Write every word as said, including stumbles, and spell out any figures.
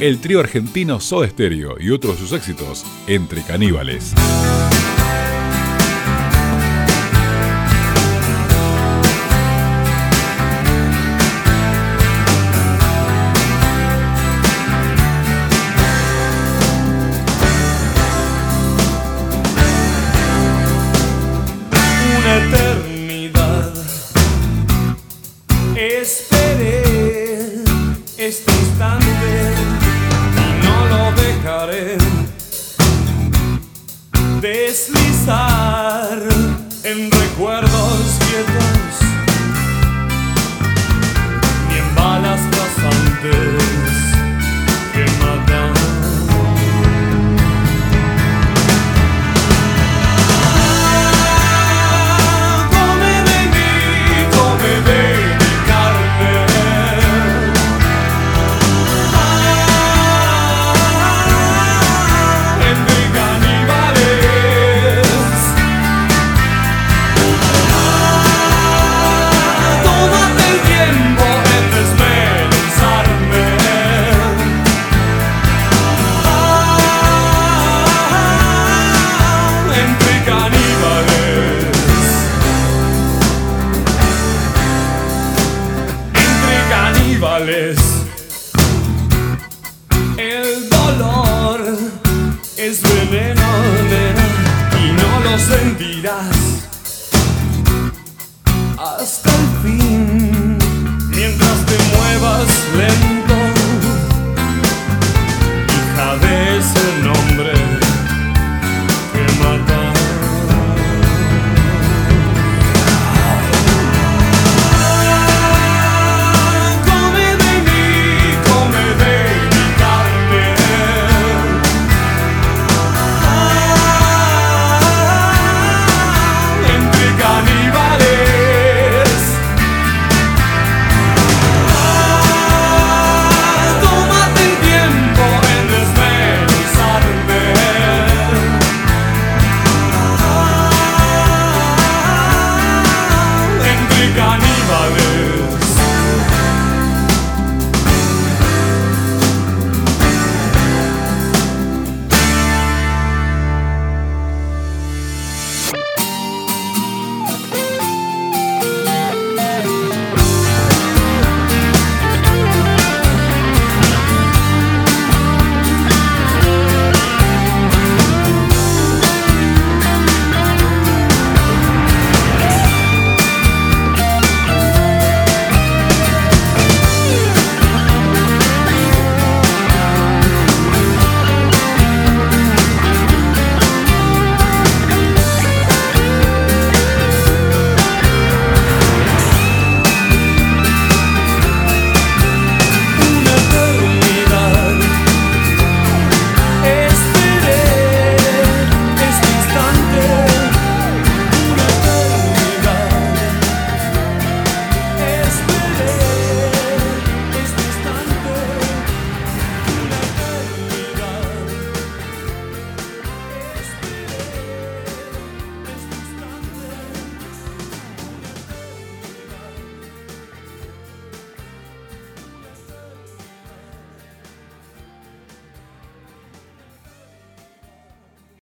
el trío argentino Soda Stereo y otros de sus éxitos, Entre Caníbales. Una eternidad esperé este instante y no lo dejaré deslizar en recuerdos quietos ni en balas pasantes que matan. El dolor es veneno, nena, y no lo sentirás hasta el fin, mientras te muevas lentamente.